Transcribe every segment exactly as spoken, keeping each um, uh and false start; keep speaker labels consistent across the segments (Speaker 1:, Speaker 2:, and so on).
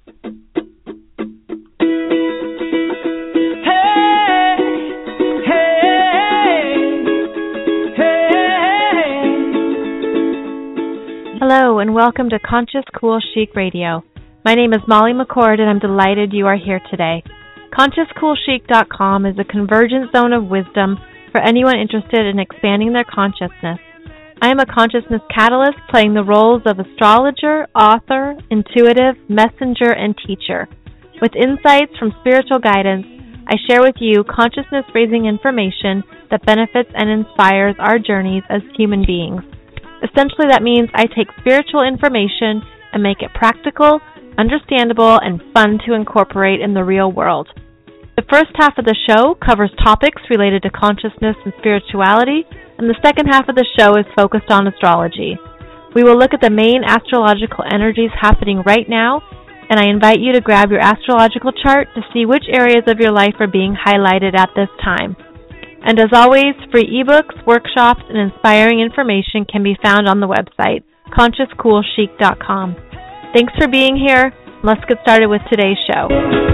Speaker 1: Hello and welcome to Conscious Cool Chic Radio. My name is Molly McCord and I'm delighted you are here today. Conscious Cool Chic dot com is a convergent zone of wisdom for anyone interested in expanding their consciousness. I am a consciousness catalyst playing the roles of astrologer, author, intuitive, messenger, and teacher. With insights from spiritual guidance, I share with you consciousness-raising information that benefits and inspires our journeys as human beings. Essentially, that means I take spiritual information and make it practical, understandable, and fun to incorporate in the real world. The first half of the show covers topics related to consciousness and spirituality, and the second half of the show is focused on astrology. We will look at the main astrological energies happening right now, and I invite you to grab your astrological chart to see which areas of your life are being highlighted at this time. And as always, free ebooks, workshops, and inspiring information can be found on the website, Conscious Cool Chic dot com. Thanks for being here. Let's get started with today's show.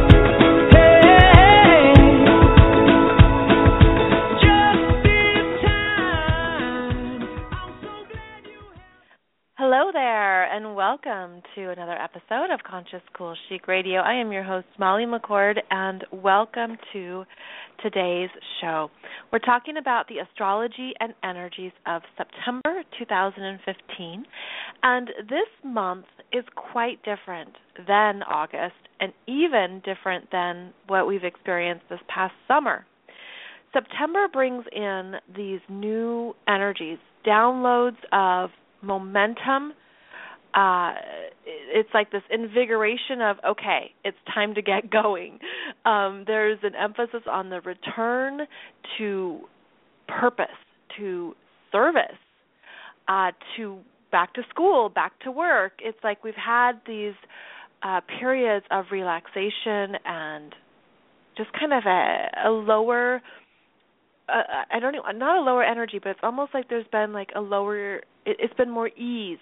Speaker 1: Hello there, and welcome to another episode of Conscious Cool Chic Radio. I am your host, Molly McCord, and welcome to today's show. We're talking about the astrology and energies of September two thousand fifteen, and this month is quite different than August and even different than what we've experienced this past summer. September brings in these new energies, downloads of momentum. Uh, it's like this invigoration of, okay, it's time to get going. Um, there's an emphasis on the return to purpose, to service, uh, to back to school, back to work. It's like we've had these uh, periods of relaxation and just kind of a, a lower, uh, I don't know, not a lower energy, but it's almost like there's been like a lower, it, it's been more ease.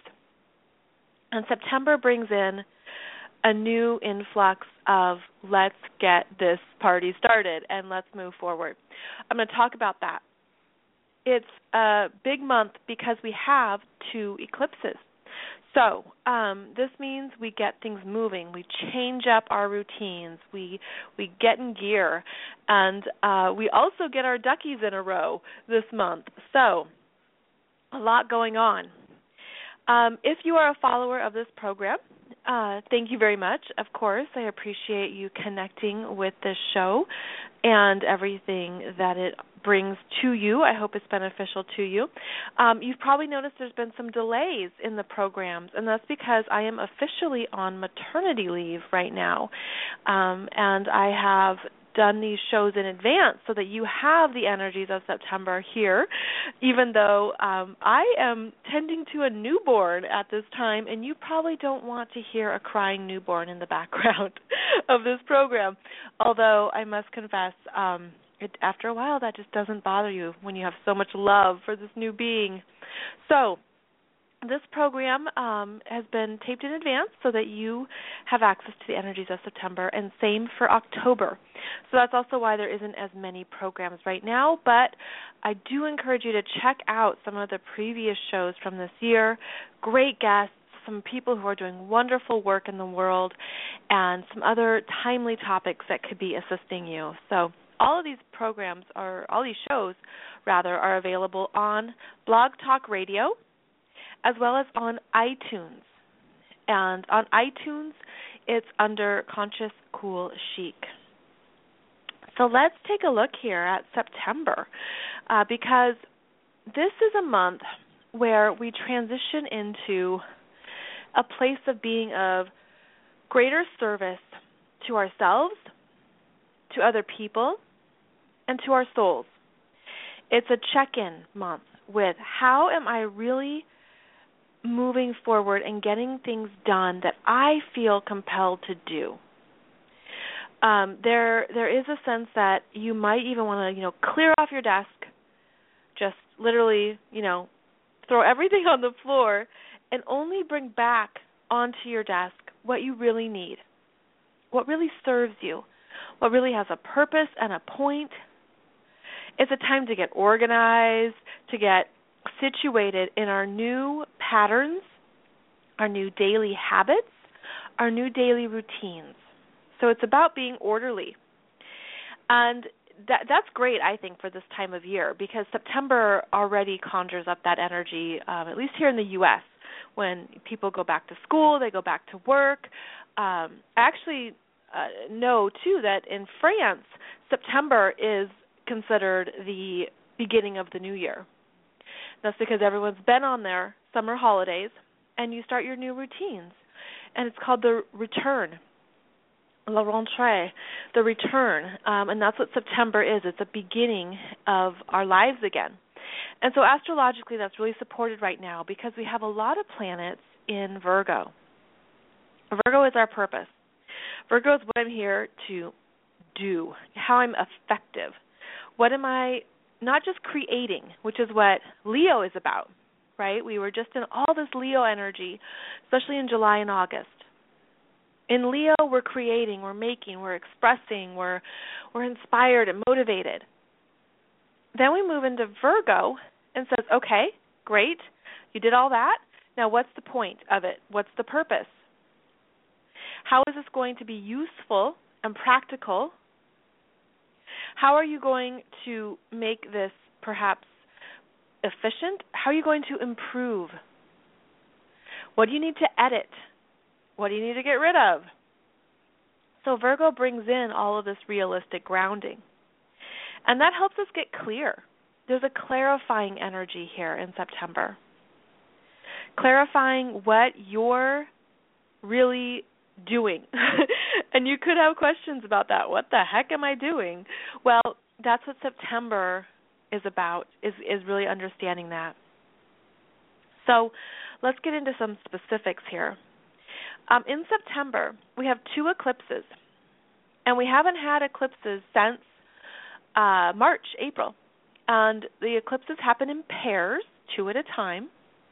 Speaker 1: And September brings in a new influx of let's get this party started and let's move forward. I'm going to talk about that. It's a big month because we have two eclipses. So um, this means we get things moving. We change up our routines. We we get in gear. And uh, we also get our duckies in a row this month. So a lot going on. Um, if you are a follower of this program, uh, thank you very much. Of course, I appreciate you connecting with this show and everything that it brings to you. I hope it's beneficial to you. Um, you've probably noticed there's been some delays in the programs, and that's because I am officially on maternity leave right now, um, and I have done these shows in advance so that you have the energies of September here, even though um, I am tending to a newborn at this time, and you probably don't want to hear a crying newborn in the background of this program, although I must confess, um, it, after a while that just doesn't bother you when you have so much love for this new being. So this program um, has been taped in advance so that you have access to the energies of September, and same for October. So that's also why there isn't as many programs right now, but I do encourage you to check out some of the previous shows from this year. Great guests, some people who are doing wonderful work in the world, and some other timely topics that could be assisting you. So all of these programs, are, all these shows, rather, are available on Blog Talk Radio, as well as on iTunes. And on iTunes, it's under Conscious Cool Chic. So let's take a look here at September, uh, because this is a month where we transition into a place of being of greater service to ourselves, to other people, and to our souls. It's a check-in month with how am I really moving forward and getting things done that I feel compelled to do. Um, there, there is a sense that you might even want to, you know, clear off your desk, just literally, you know, throw everything on the floor, and only bring back onto your desk what you really need. what really serves you, what really has a purpose and a point. It's a time to get organized, to get situated in our new patterns, our new daily habits, our new daily routines. So it's about being orderly. And that that's great, I think, for this time of year, because September already conjures up that energy, um, at least here in the U S, when people go back to school, they go back to work. Um, I actually uh, know, too, that in France, September is considered the beginning of the new year. That's because everyone's been on their summer holidays, and you start your new routines. And it's called the return, la rentrée, the return. Um, and that's what September is. It's a beginning of our lives again. And so astrologically, that's really supported right now because we have a lot of planets in Virgo. Virgo is our purpose. Virgo is what I'm here to do, how I'm effective. What am I not just creating, which is what Leo is about, right? We were just in all this Leo energy, especially in July and August. In Leo, we're creating, we're making, we're expressing, we're we're inspired and motivated. Then we move into Virgo and says, okay, great, you did all that. Now what's the point of it? What's the purpose? How is this going to be useful and practical? How are you going to make this perhaps efficient? How are you going to improve? What do you need to edit? What do you need to get rid of? So Virgo brings in all of this realistic grounding. And that helps us get clear. There's a clarifying energy here in September. Clarifying what you're really doing. And you could have questions about that. What the heck am I doing? Well, that's what September is about, is, is really understanding that. So let's get into some specifics here. Um, in September, we have two eclipses. And we haven't had eclipses since uh, March, April. And the eclipses happen in pairs, two at a time.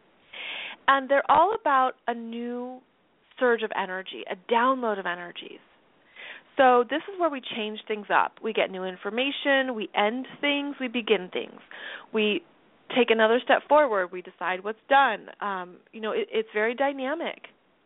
Speaker 1: And they're all about a new surge of energy, a download of energies. So this is where we change things up. We get new information, we end things, we begin things. We take another step forward, we decide what's done. Um, you know, it, it's very dynamic.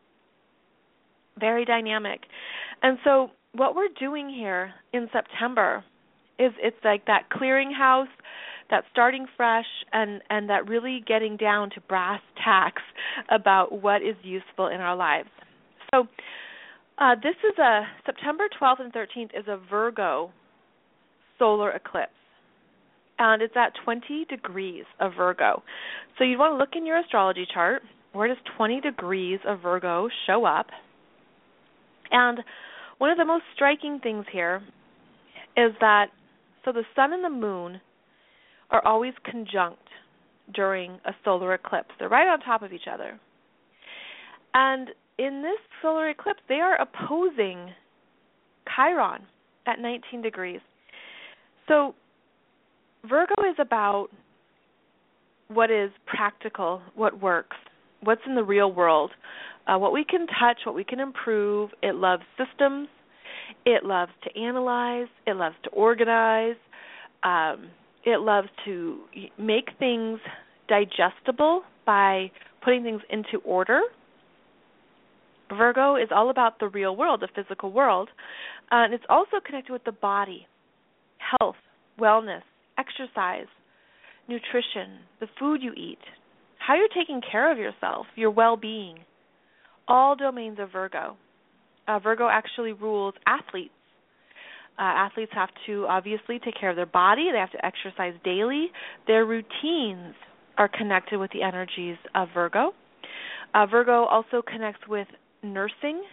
Speaker 1: Very dynamic. And so what we're doing here in September is it's like that clearinghouse, that starting fresh, and, and that really getting down to brass tacks about what is useful in our lives. So uh, this is a, September twelfth and thirteenth is a Virgo solar eclipse. And it's at twenty degrees of Virgo. So you want to look in your astrology chart, where does twenty degrees of Virgo show up? And one of the most striking things here is that, so the sun and the moon are always conjunct during a solar eclipse. They're right on top of each other. And in this solar eclipse, they are opposing Chiron at nineteen degrees. So Virgo is about what is practical, what works, what's in the real world, uh, what we can touch, what we can improve. It loves systems. It loves to analyze. It loves to organize. Um, it loves to make things digestible by putting things into order. Virgo is all about the real world, the physical world, uh, and it's also connected with the body, health, wellness, exercise, nutrition, the food you eat, how you're taking care of yourself, your well-being, all domains of Virgo. Uh, Virgo actually rules athletes. Uh, athletes have to obviously take care of their body. They have to exercise daily. Their routines are connected with the energies of Virgo. Uh, Virgo also connects with nursing,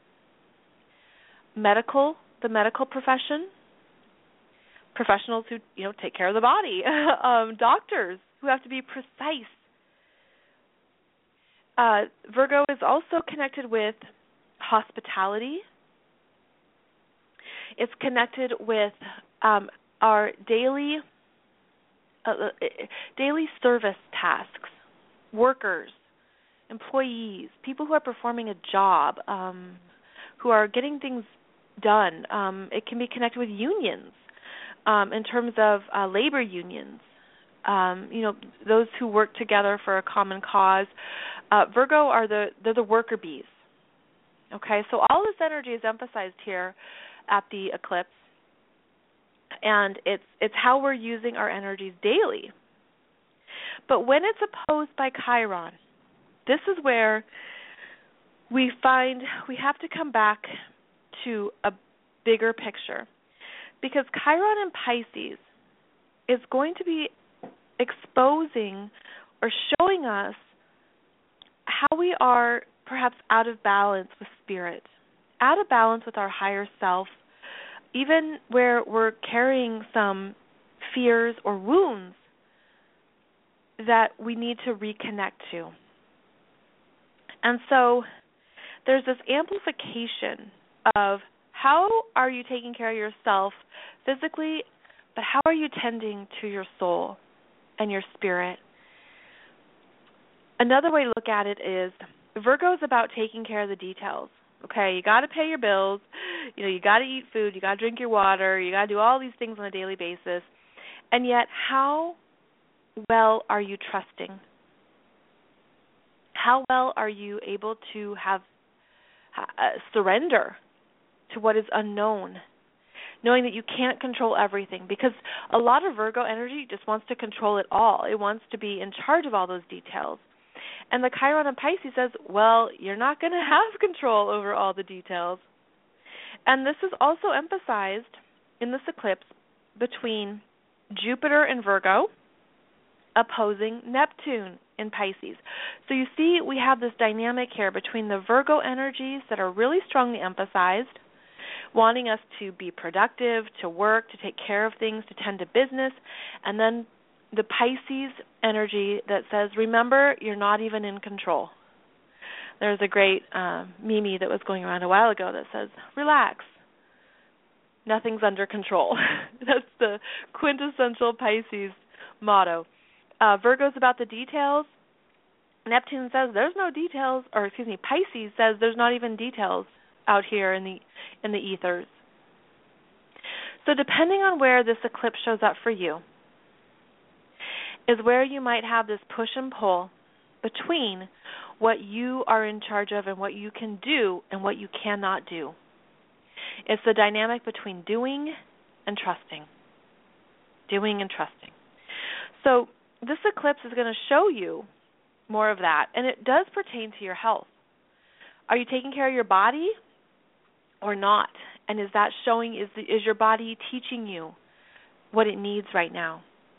Speaker 1: medical, the medical profession, professionals who, you know, take care of the body, um, doctors who have to be precise. Uh, Virgo is also connected with hospitality. It's connected with um, our daily uh, daily service tasks, workers, employees, people who are performing a job, um, who are getting things done. Um, it can be connected with unions um, in terms of uh, labor unions, um, you know, those who work together for a common cause. Uh, Virgo are the, they're the worker bees. Okay, so all this energy is emphasized here at the eclipse, and it's it's how we're using our energies daily. But when it's opposed by Chiron, this is where we find we have to come back to a bigger picture, because Chiron in Pisces is going to be exposing or showing us how we are perhaps out of balance with spirit, out of balance with our higher self, even where we're carrying some fears or wounds that we need to reconnect to. And so there's this amplification of how are you taking care of yourself physically, but how are you tending to your soul and your spirit? Another way to look at it is Virgo is about taking care of the details. Okay, you got to pay your bills, you know, you got to eat food, you got to drink your water, you got to do all these things on a daily basis. And yet, how well are you trusting? How well are you able to have uh, surrender to what is unknown, knowing that you can't control everything? Because a lot of Virgo energy just wants to control it all. It wants to be in charge of all those details. And the Chiron in Pisces says, well, you're not going to have control over all the details. And this is also emphasized in this eclipse between Jupiter in Virgo opposing Neptune in Pisces. So you see we have this dynamic here between the Virgo energies that are really strongly emphasized, wanting us to be productive, to work, to take care of things, to tend to business, and then the Pisces energy that says, remember, you're not even in control. There's a great uh, meme that was going around a while ago that says, relax, nothing's under control. That's the quintessential Pisces motto. Uh, Virgo's about the details. Neptune says there's no details, or excuse me, Pisces says there's not even details out here in the in the ethers. So depending on where this eclipse shows up for you is where you might have this push and pull between what you are in charge of and what you can do and what you cannot do. It's the dynamic between doing and trusting. Doing and trusting. So this eclipse is going to show you more of that, and it does pertain to your health. Are you taking care of your body or not? And is that showing, is, the, is your body teaching you what it needs right now?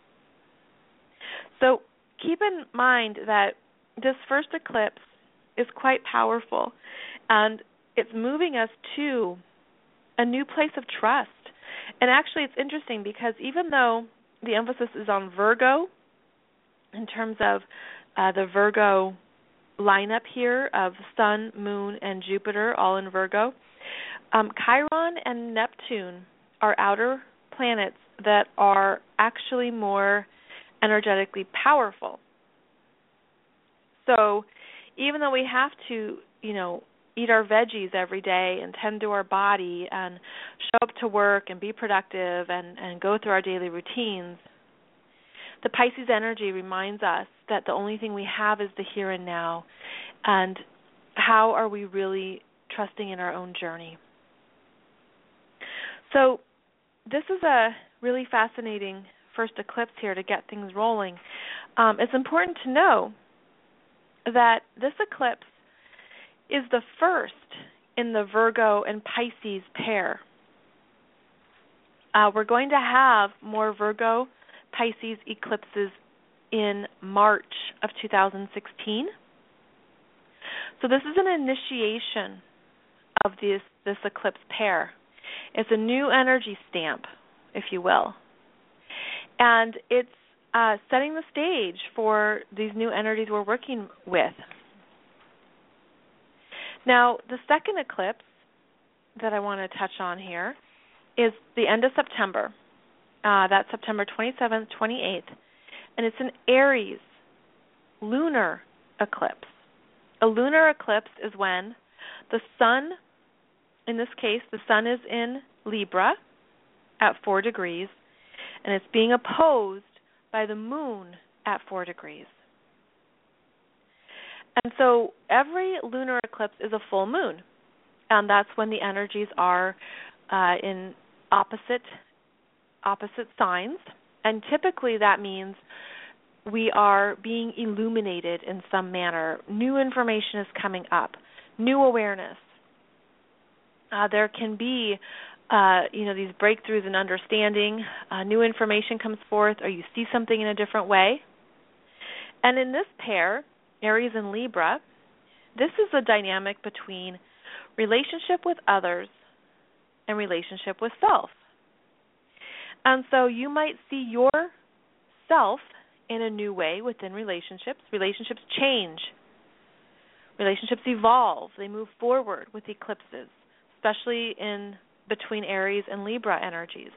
Speaker 1: So keep in mind that this first eclipse is quite powerful, and it's moving us to a new place of trust. And actually it's interesting because even though the emphasis is on Virgo in terms of uh, the Virgo lineup here of Sun, Moon, and Jupiter all in Virgo, um, Chiron and Neptune are outer planets that are actually more energetically powerful. So even though we have to, you know, eat our veggies every day and tend to our body and show up to work and be productive and, and go through our daily routines, the Pisces energy reminds us that the only thing we have is the here and now, and how are we really trusting in our own journey. So this is a really fascinating first eclipse here to get things rolling. Um, it's important to know that this eclipse is the first in the Virgo and Pisces pair. Uh, we're going to have more Virgo Pisces eclipses in March of two thousand sixteen. So this is an initiation of this, this eclipse pair. It's a new energy stamp, if you will. And it's uh, setting the stage for these new energies we're working with. Now, the second eclipse that I want to touch on here is the end of September. Uh, that's September twenty-seventh, twenty-eighth. And it's an Aries lunar eclipse. A lunar eclipse is when the sun In this case, the sun is in Libra at four degrees, and it's being opposed by the moon at four degrees. And so every lunar eclipse is a full moon, and that's when the energies are uh, in opposite opposite signs. And typically that means we are being illuminated in some manner. New information is coming up, new awareness. Uh, there can be, uh, you know, these breakthroughs in understanding. Uh, new information comes forth, or you see something in a different way. And in this pair, Aries and Libra, this is a dynamic between relationship with others and relationship with self. And so you might see yourself in a new way within relationships. Relationships change. Relationships evolve. They move forward with eclipses, especially in between Aries and Libra energies.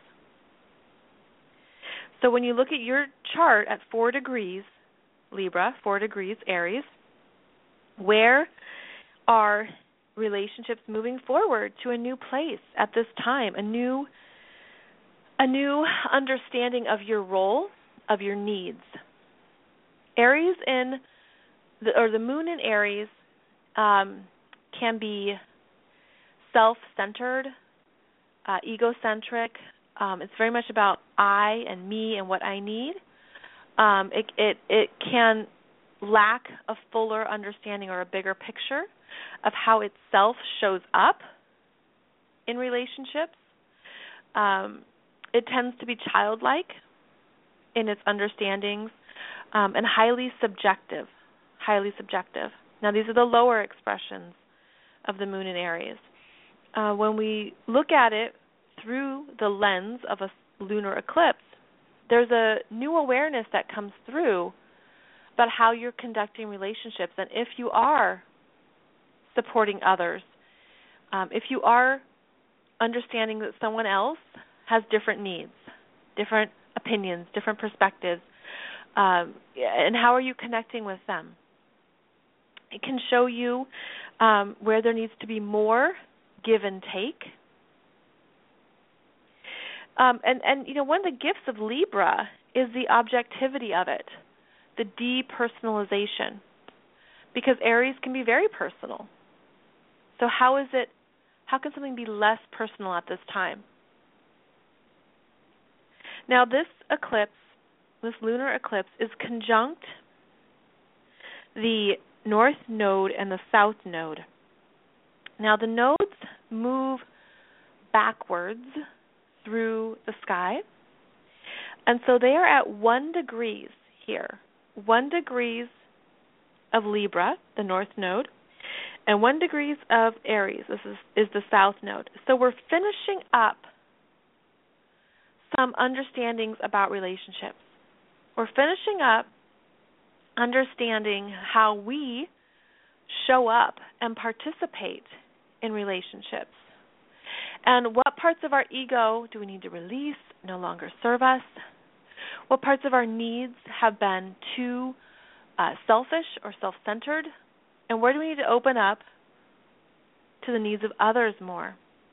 Speaker 1: So when you look at your chart at four degrees Libra, four degrees Aries, where are relationships moving forward to a new place at this time, a new a new understanding of your role, of your needs. Aries in the, or the moon in Aries um, can be self-centered, uh, egocentric. Um, it's very much about I and me and what I need. Um, it, it it can lack a fuller understanding or a bigger picture of how itself shows up in relationships. Um, it tends to be childlike in its understandings um, and highly subjective, highly subjective. Now, these are the lower expressions of the moon in Aries. Uh, when we look at it through the lens of a lunar eclipse, there's a new awareness that comes through about how you're conducting relationships, and if you are supporting others, um, if you are understanding that someone else has different needs, different opinions, different perspectives, um, and how are you connecting with them? It can show you um, where there needs to be more give and take. Um, and, and, you know, one of the gifts of Libra is the objectivity of it, the depersonalization, because Aries can be very personal. So how is it, how can something be less personal at this time? Now, this eclipse, this lunar eclipse, is conjunct the North Node and the South Node. Now, the nodes move backwards through the sky, and so they are at one degrees here. One degrees of Libra, the North Node, and one degrees of Aries, this is, is the South Node. So we're finishing up some understandings about relationships. We're finishing up understanding how we show up and participate in relationships. And what parts of our ego do we need to release, no longer serve us? What parts of our needs have been too uh, selfish or self-centered? And where do we need to open up to the needs of others more?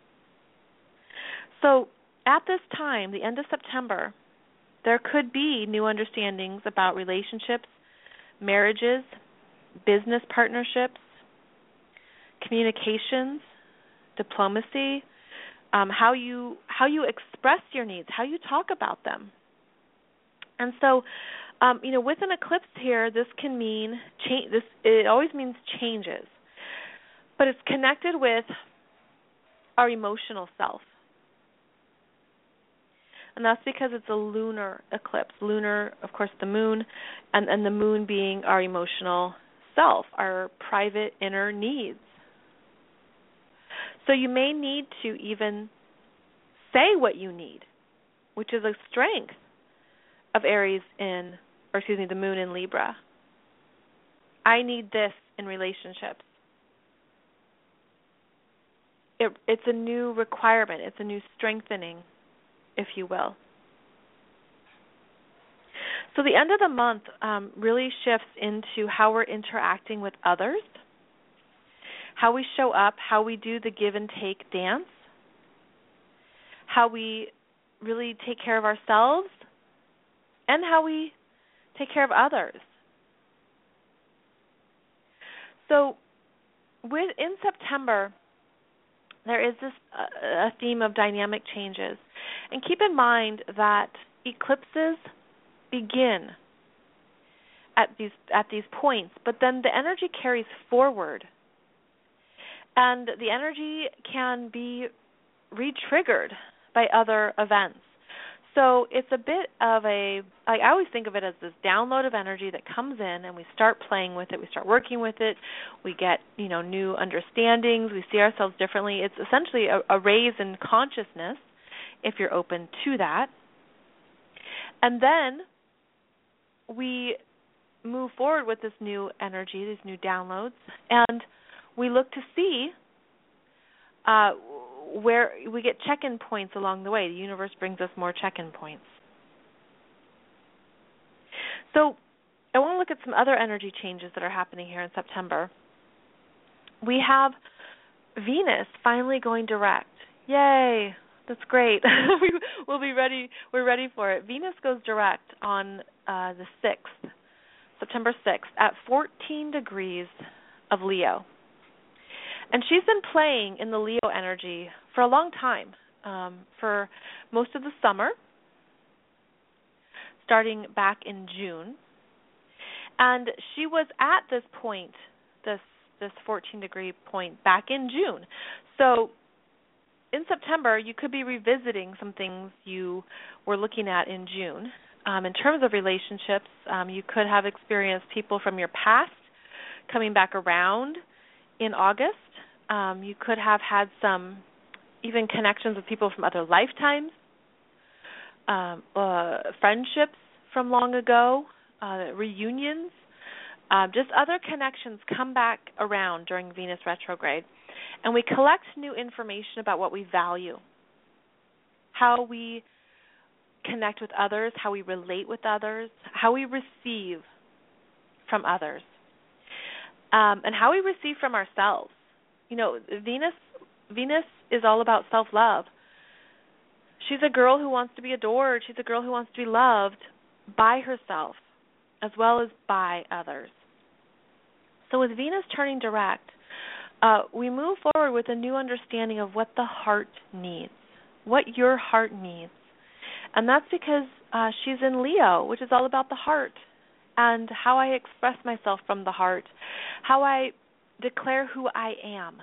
Speaker 1: So at this time, the end of September, there could be new understandings about relationships, marriages, business partnerships, communications, diplomacy, um, how you how you express your needs, how you talk about them. And so, um, you know, with an eclipse here, this can mean change. This it always means changes, but it's connected with our emotional self. And that's because it's a lunar eclipse. Lunar, of course, the moon, and, and the moon being our emotional self, our private inner needs. So you may need to even say what you need, which is a strength of Aries in, or excuse me, the moon in Libra. I need this in relationships. It, it's a new requirement. It's a new strengthening, if you will. So the end of the month um, really shifts into how we're interacting with others, how we show up, how we do the give and take dance, how we really take care of ourselves, and how we take care of others. So with in September, there is this uh, a theme of dynamic changes. And keep in mind that eclipses begin at these at these points, but then the energy carries forward. And the energy can be re-triggered by other events. So it's a bit of a, I always think of it as this download of energy that comes in, and we start playing with it, we start working with it, we get, you know, new understandings, we see ourselves differently. It's essentially a, a raise in consciousness, if you're open to that. And then we move forward with this new energy, these new downloads, and we look to see uh, where we get check-in points along the way. The universe brings us more check-in points. So I want to look at some other energy changes that are happening here in September. We have Venus finally going direct. Yay! That's great. We'll be ready. We're ready for it. Venus goes direct on uh, the sixth, September sixth, at fourteen degrees of Leo. And she's been playing in the Leo energy for a long time, um, for most of the summer, starting back in June. And she was at this point, this this fourteen degree point, back in June. So in September, you could be revisiting some things you were looking at in June. Um, in terms of relationships, um, you could have experienced people from your past coming back around in August. Um, you could have had some even connections with people from other lifetimes, um, uh, friendships from long ago, uh, reunions, uh, just other connections come back around during Venus retrograde. And we collect new information about what we value, how we connect with others, how we relate with others, how we receive from others, um, and how we receive from ourselves. You know, Venus Venus is all about self-love. She's a girl who wants to be adored. She's a girl who wants to be loved by herself as well as by others. So with Venus turning direct, uh, we move forward with a new understanding of what the heart needs, what your heart needs. And that's because uh, she's in Leo, which is all about the heart and how I express myself from the heart, how I declare who I am,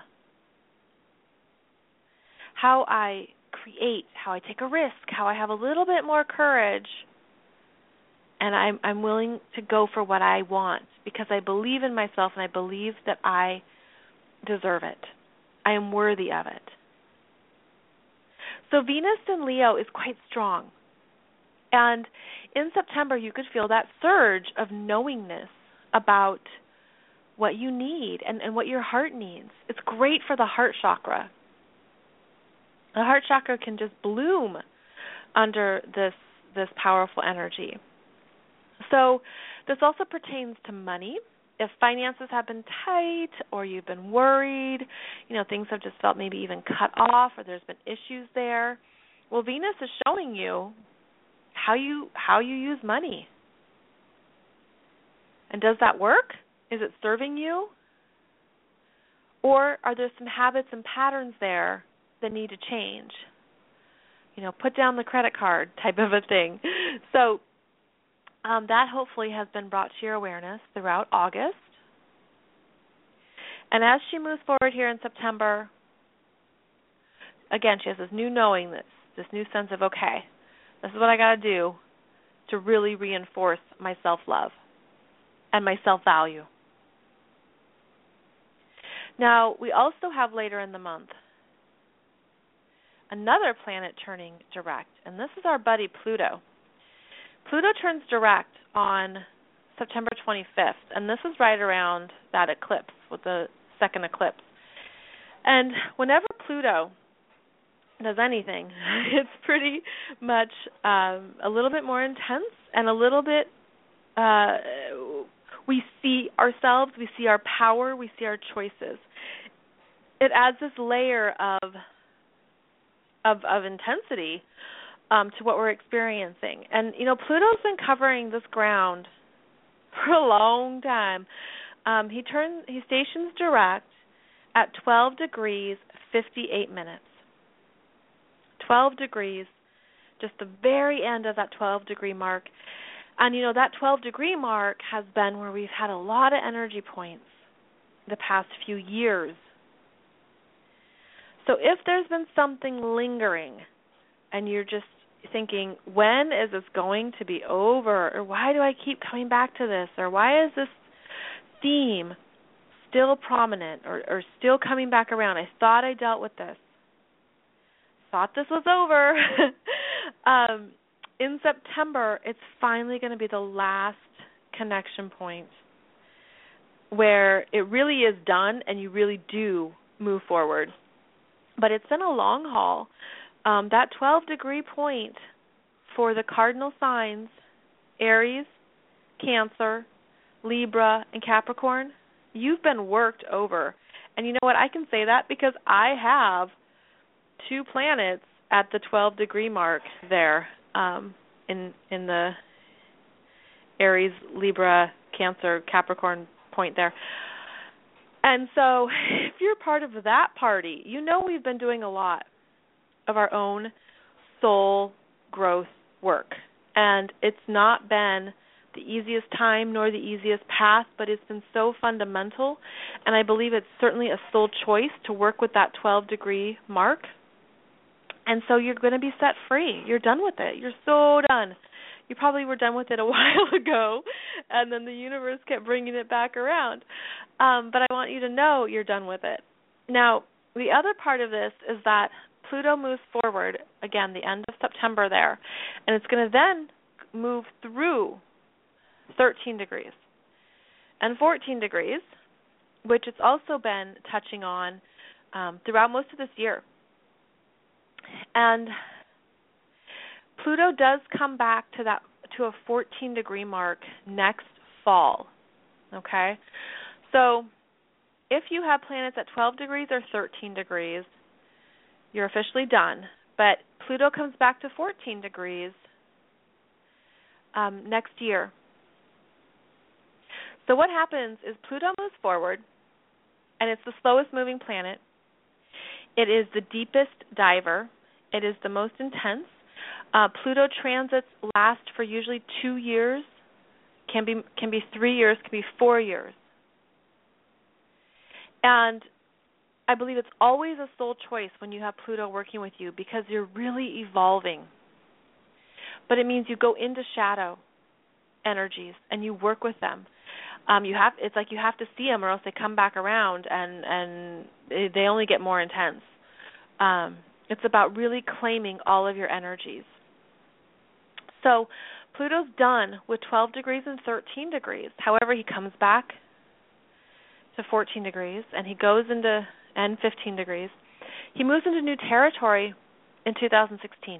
Speaker 1: how I create, how I take a risk, how I have a little bit more courage, and I'm, I'm willing to go for what I want because I believe in myself and I believe that I deserve it. I am worthy of it. So Venus in Leo is quite strong. And in September, you could feel that surge of knowingness about what you need and, and what your heart needs. It's great for the heart chakra. The heart chakra can just bloom under this this powerful energy. So this also pertains to money. If finances have been tight or you've been worried, you know, things have just felt maybe even cut off or there's been issues there, well, Venus is showing you how you how you use money. And does that work? Is it serving you? Or are there some habits and patterns there that need to change? You know, put down the credit card type of a thing. So um, that hopefully has been brought to your awareness throughout August. And as she moves forward here in September, again, she has this new knowing, this, this new sense of, okay, this is what I got to do to really reinforce my self-love and my self-value. Now, we also have later in the month another planet turning direct, and this is our buddy Pluto. Pluto turns direct on September twenty-fifth, and this is right around that eclipse, with the second eclipse. And whenever Pluto does anything, it's pretty much um, a little bit more intense and a little bit, uh, we see ourselves, we see our power, we see our choices. it adds this layer of of, of intensity um, to what we're experiencing. And, you know, Pluto's been covering this ground for a long time. Um, he turns, he stations direct at twelve degrees, fifty-eight minutes. twelve degrees, just the very end of that twelve degree mark. And, you know, that twelve degree mark has been where we've had a lot of energy points the past few years. So if there's been something lingering and you're just thinking, when is this going to be over? Or why do I keep coming back to this? Or why is this theme still prominent or, or still coming back around? I thought I dealt with this. Thought this was over. um, in September, it's finally going to be the last connection point where it really is done and you really do move forward. But it's been a long haul. Um, that twelve degree point for the cardinal signs, Aries, Cancer, Libra, and Capricorn, you've been worked over. And you know what? I can say that because I have two planets at the twelve degree mark there um, in in the Aries, Libra, Cancer, Capricorn point there. And so if you're part of that party, you know we've been doing a lot of our own soul growth work. And it's not been the easiest time nor the easiest path, but it's been so fundamental. And I believe it's certainly a soul choice to work with that twelve degree mark. And so you're going to be set free. You're done with it. You're so done. You probably were done with it a while ago, and then the universe kept bringing it back around. Um, but I want you to know you're done with it. Now, the other part of this is that Pluto moves forward, again, the end of September there, and it's going to then move through thirteen degrees and fourteen degrees, which it's also been touching on um, throughout most of this year. And Pluto does come back to that to a fourteen degree mark next fall, okay? So if you have planets at twelve degrees or thirteen degrees, you're officially done. But Pluto comes back to fourteen degrees um, next year. So what happens is Pluto moves forward, and it's the slowest moving planet. It is the deepest diver. It is the most intense. Uh, Pluto transits last for usually two years, can be can be three years, can be four years. And I believe it's always a soul choice when you have Pluto working with you because you're really evolving. But it means you go into shadow energies and you work with them. Um, you have it's like you have to see them or else they come back around and and they, they only get more intense. Um, it's about really claiming all of your energies. So Pluto's done with twelve degrees and thirteen degrees. However, he comes back to fourteen degrees, and he goes into, and fifteen degrees. He moves into new territory in two thousand sixteen.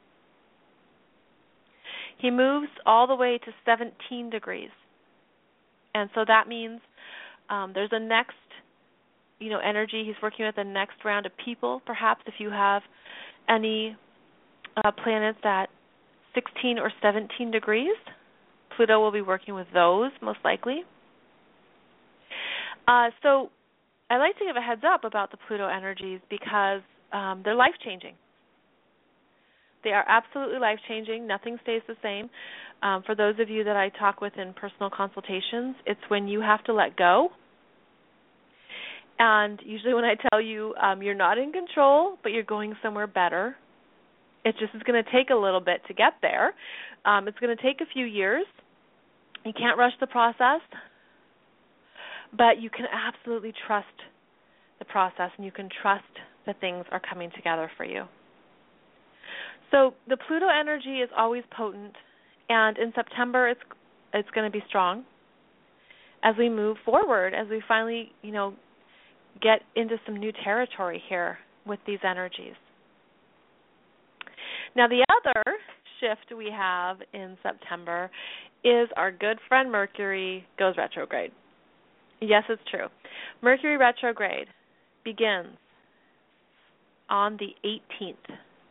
Speaker 1: He moves all the way to seventeen degrees. And so that means um, there's a next, you know, energy. He's working with the next round of people, perhaps if you have any uh, planets at sixteen or seventeen degrees. Pluto will be working with those, most likely. Uh, so I like to give a heads up about the Pluto energies because um, they're life-changing. They are absolutely life-changing. Nothing stays the same. Um, for those of you that I talk with in personal consultations, it's when you have to let go. And usually when I tell you um, you're not in control, but you're going somewhere better, it just is going to take a little bit to get there. Um, it's going to take a few years. You can't rush the process, but you can absolutely trust the process, and you can trust that things are coming together for you. So the Pluto energy is always potent, and in September it's it's going to be strong as we move forward, as we finally, you know, get into some new territory here with these energies. Now, the other shift we have in September is our good friend Mercury goes retrograde. Yes, it's true. Mercury retrograde begins on the eighteenth,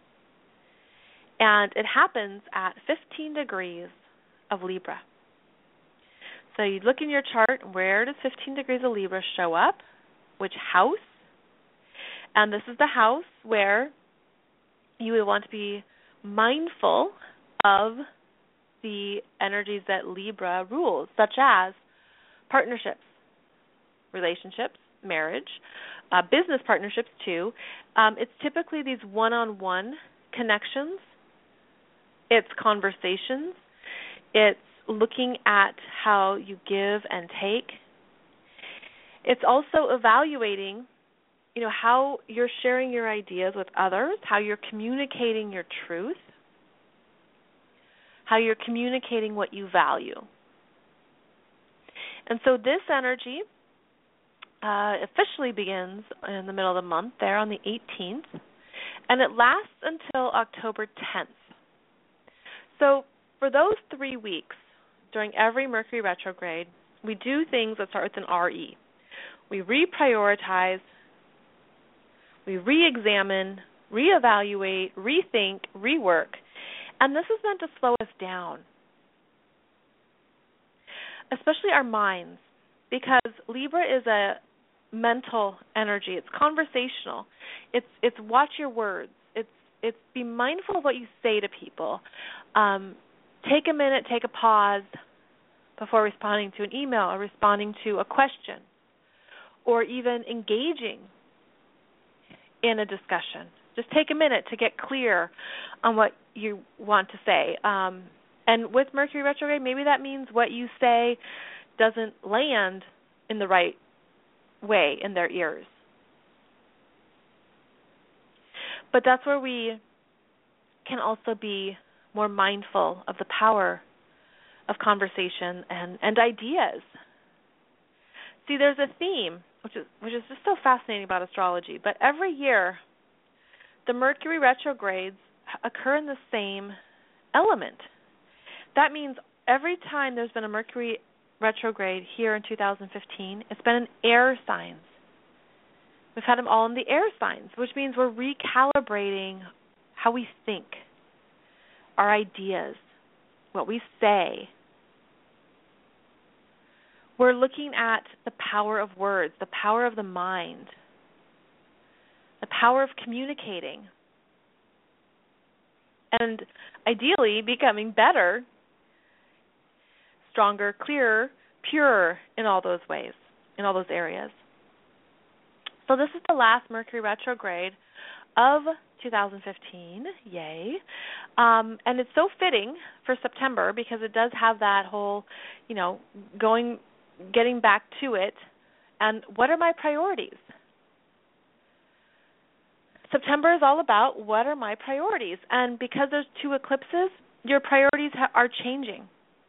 Speaker 1: and it happens at fifteen degrees of Libra. So you look in your chart, where does fifteen degrees of Libra show up? Which house? And this is the house where you would want to be mindful of the energies that Libra rules, such as partnerships, relationships, marriage, uh, business partnerships too. Um, it's typically these one-on-one connections. It's conversations. It's looking at how you give and take. It's also evaluating, you know, how you're sharing your ideas with others, how you're communicating your truth, how you're communicating what you value. And so this energy uh, officially begins in the middle of the month, there on the eighteenth, and it lasts until October tenth. So for those three weeks, during every Mercury retrograde, we do things that start with an R E. We reprioritize, we re-examine, reevaluate, rethink, rework, and this is meant to slow us down, especially our minds, because Libra is a mental energy. It's conversational. It's it's watch your words. It's it's be mindful of what you say to people. Um, take a minute, take a pause before responding to an email or responding to a question, or even engaging in a discussion. Just take a minute to get clear on what you want to say. Um, and with Mercury retrograde, maybe that means what you say doesn't land in the right way in their ears. But that's where we can also be more mindful of the power of conversation and, and ideas. See, there's a theme, which is which is just so fascinating about astrology, but every year the Mercury retrogrades occur in the same element. That means every time there's been a Mercury retrograde here in two thousand fifteen, it's been in air signs. We've had them all in the air signs, which means we're recalibrating how we think, our ideas, what we say. We're looking at the power of words, the power of the mind, the power of communicating, and ideally becoming better, stronger, clearer, purer in all those ways, in all those areas. So this is the last Mercury retrograde of two thousand fifteen, yay. Um, and it's so fitting for September because it does have that whole, you know, going, getting back to it. And what are my priorities? September is all about what are my priorities. And because there's two eclipses, your priorities ha- are changing.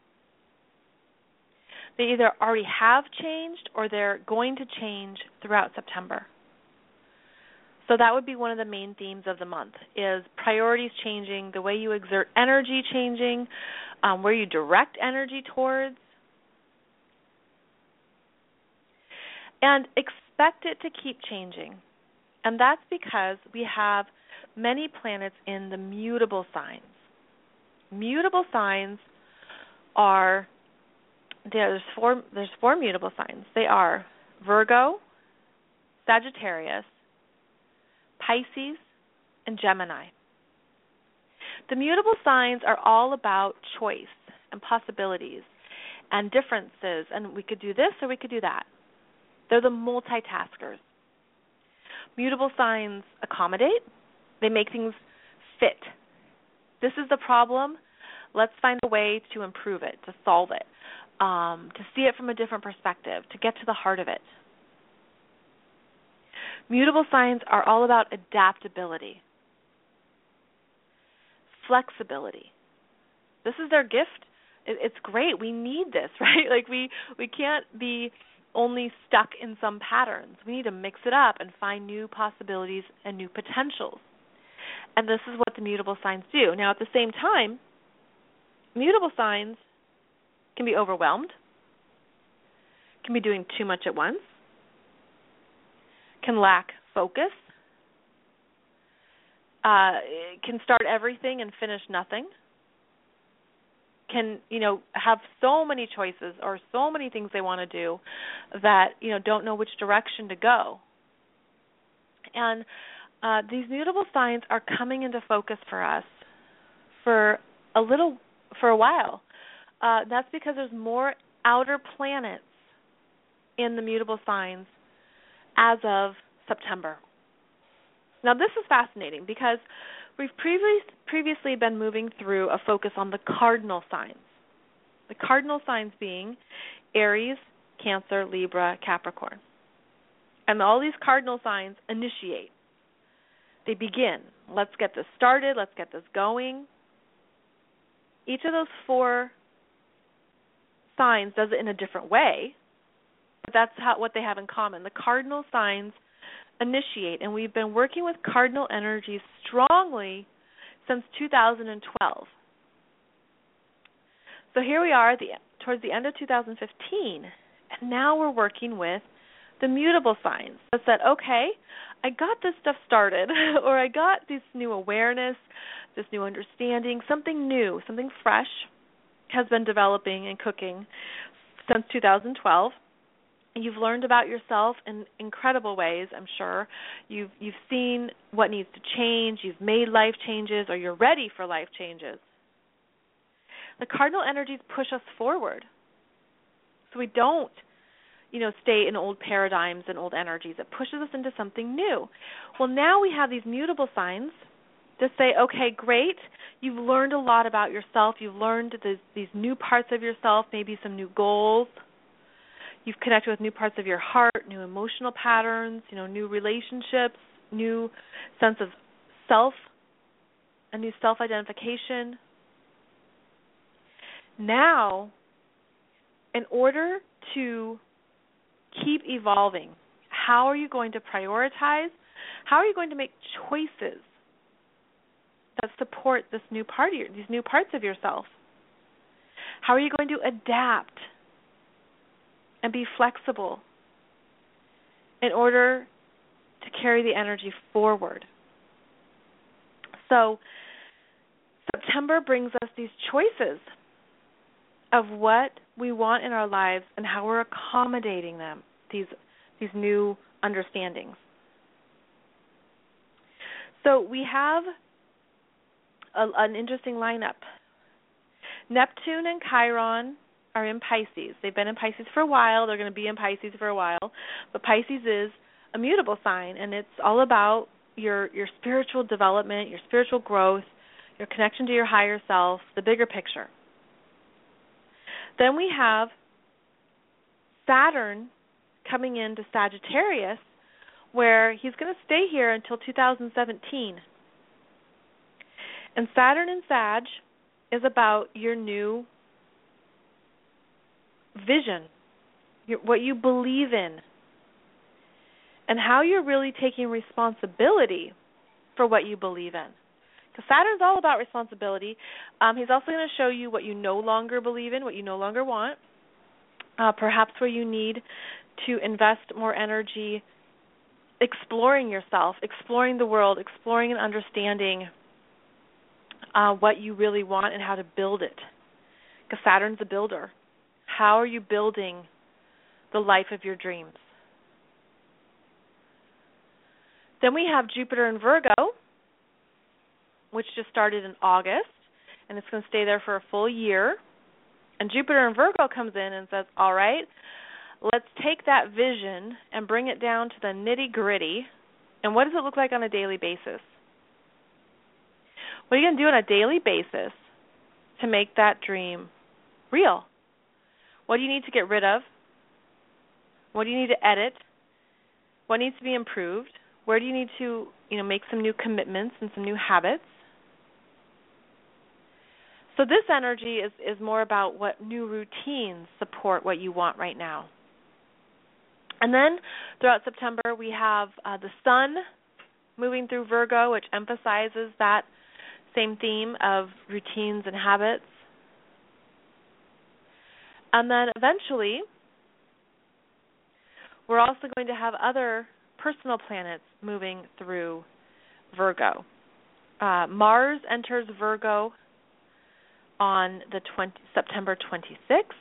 Speaker 1: They either already have changed or they're going to change throughout September. So that would be one of the main themes of the month, is priorities changing, the way you exert energy changing, um, where you direct energy towards. And expect it to keep changing. And that's because we have many planets in the mutable signs. Mutable signs are, there's four, there's four mutable signs. They are Virgo, Sagittarius, Pisces, and Gemini. The mutable signs are all about choice and possibilities and differences, and we could do this or we could do that. They're the multitaskers. Mutable signs accommodate. They make things fit. This is the problem. Let's find a way to improve it, to solve it, um, to see it from a different perspective, to get to the heart of it. Mutable signs are all about adaptability, flexibility. This is their gift. It, it's great. We need this, right? Like we, we can't be only stuck in some patterns. We need to mix it up and find new possibilities and new potentials. And this is what the mutable signs do. Now, at the same time, mutable signs can be overwhelmed, can be doing too much at once, can lack focus, uh, can start everything and finish nothing, can, you know, have so many choices or so many things they want to do that, you know, don't know which direction to go. And uh, these mutable signs are coming into focus for us for a little, for a while. Uh, that's because there's more outer planets in the mutable signs as of September. Now, this is fascinating because we've previous, previously been moving through a focus on the cardinal signs. The cardinal signs being Aries, Cancer, Libra, Capricorn. And all these cardinal signs initiate. They begin. Let's get this started. Let's get this going. Each of those four signs does it in a different way, but that's how, what they have in common. The cardinal signs initiate, and we've been working with cardinal energies strongly since two thousand twelve. So here we are at the, towards the end of two thousand fifteen, and now we're working with the mutable signs. That said, okay, I got this stuff started, or I got this new awareness, this new understanding, something new, something fresh has been developing and cooking since two thousand twelve. You've learned about yourself in incredible ways, I'm sure. You've you've seen what needs to change. You've made life changes, or you're ready for life changes. The cardinal energies push us forward, so we don't, you know, stay in old paradigms and old energies. It pushes us into something new. Well, now we have these mutable signs to say, okay, great. You've learned a lot about yourself. You've learned this, these new parts of yourself, maybe some new goals. You've connected with new parts of your heart, new emotional patterns, you know, new relationships, new sense of self, a new self-identification. Now, in order to keep evolving, how are you going to prioritize? How are you going to make choices that support this new part of your, these new parts of yourself? How are you going to adapt and be flexible in order to carry the energy forward? So September brings us these choices of what we want in our lives and how we're accommodating them, these these new understandings. So we have a, an interesting lineup. Neptune and Chiron are in Pisces. They've been in Pisces for a while. They're going to be in Pisces for a while. But Pisces is a mutable sign, and it's all about your your spiritual development, your spiritual growth, your connection to your higher self, the bigger picture. Then we have Saturn coming into Sagittarius, where he's going to stay here until two thousand seventeen. And Saturn in Sag is about your new vision, your, what you believe in, and how you're really taking responsibility for what you believe in. Because Saturn's all about responsibility. Um, he's also going to show you what you no longer believe in, what you no longer want, uh, perhaps where you need to invest more energy exploring yourself, exploring the world, exploring and understanding uh, what you really want and how to build it. Because Saturn's a builder. How are you building the life of your dreams? Then we have Jupiter in Virgo, which just started in August, and it's going to stay there for a full year. And Jupiter in Virgo comes in and says, all right, let's take that vision and bring it down to the nitty-gritty. And what does it look like on a daily basis? What are you going to do on a daily basis to make that dream real? What do you need to get rid of? What do you need to edit? What needs to be improved? Where do you need to, you know, make some new commitments and some new habits? So this energy is, is more about what new routines support what you want right now. And then throughout September, we have uh, the Sun moving through Virgo, which emphasizes that same theme of routines and habits. And then eventually, we're also going to have other personal planets moving through Virgo. Uh, Mars enters Virgo on the twenty, September twenty-sixth.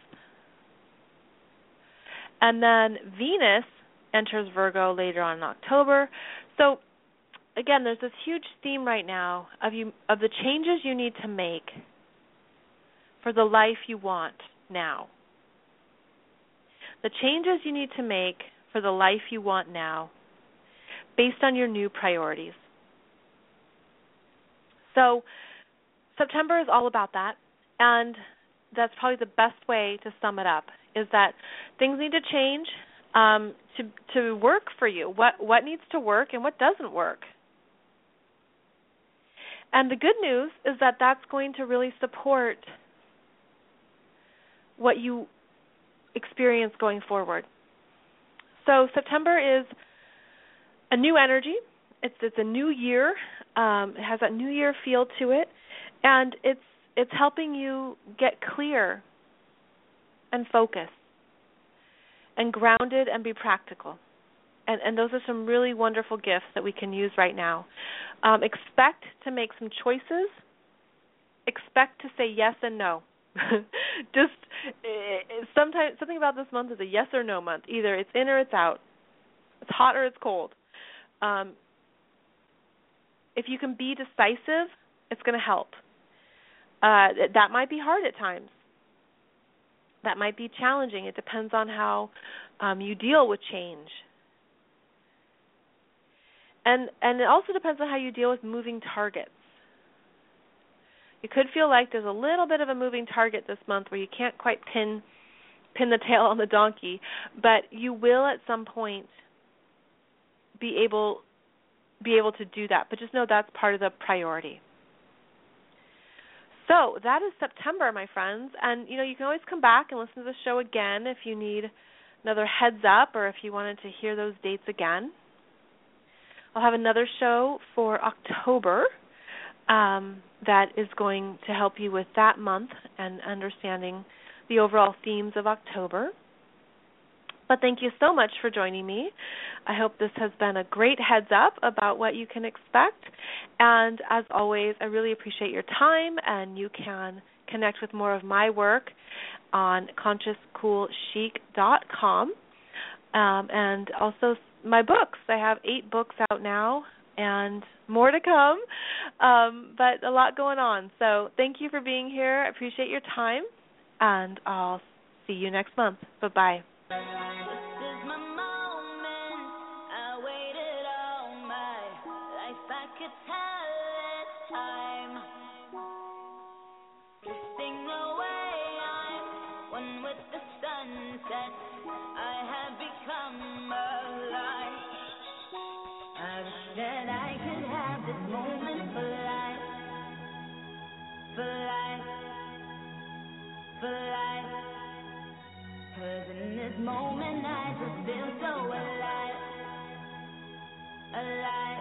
Speaker 1: And then Venus enters Virgo later on in October. So, again, there's this huge theme right now of you of the changes you need to make for the life you want now. The changes you need to make for the life you want now based on your new priorities. So, September is all about that, and that's probably the best way to sum it up, is that things need to change um, to to work for you. What what needs to work and what doesn't work. And the good news is that that's going to really support what you experience going forward. So September is a new energy. It's it's a new year. Um, it has that new year feel to it, and it's it's helping you get clear and focused and grounded and be practical. And, and those are some really wonderful gifts that we can use right now. Um, expect to make some choices. Expect to say yes and no. Just uh, sometimes something about this month is a yes or no month. Either it's in or it's out. It's hot or it's cold. Um, if you can be decisive, it's going to help. Uh, that might be hard at times. That might be challenging. It depends on how um, you deal with change. And and it also depends on how you deal with moving targets. You could feel like there's a little bit of a moving target this month where you can't quite pin pin the tail on the donkey, but you will at some point be able be able to do that. But just know that's part of the priority. So that is September, my friends, and you know you can always come back and listen to the show again if you need another heads up or if you wanted to hear those dates again. I'll have another show for October um, that is going to help you with that month and understanding the overall themes of October. But thank you so much for joining me. I hope this has been a great heads up about what you can expect. And as always, I really appreciate your time, and you can connect with more of my work on conscious cool chic dot com. Um, and also my books. I have eight books out now and more to come, um, but a lot going on. So thank you for being here. I appreciate your time, and I'll see you next month. Bye-bye.
Speaker 2: That I could have this moment for life, for life, for life. 'Cause in this moment I just feel so alive, alive,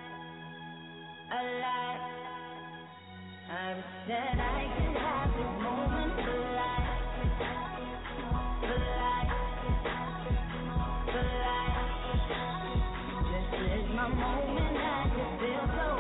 Speaker 2: alive. I wish that I could have this moment for life, for life, for life. This is my moment, I just feel so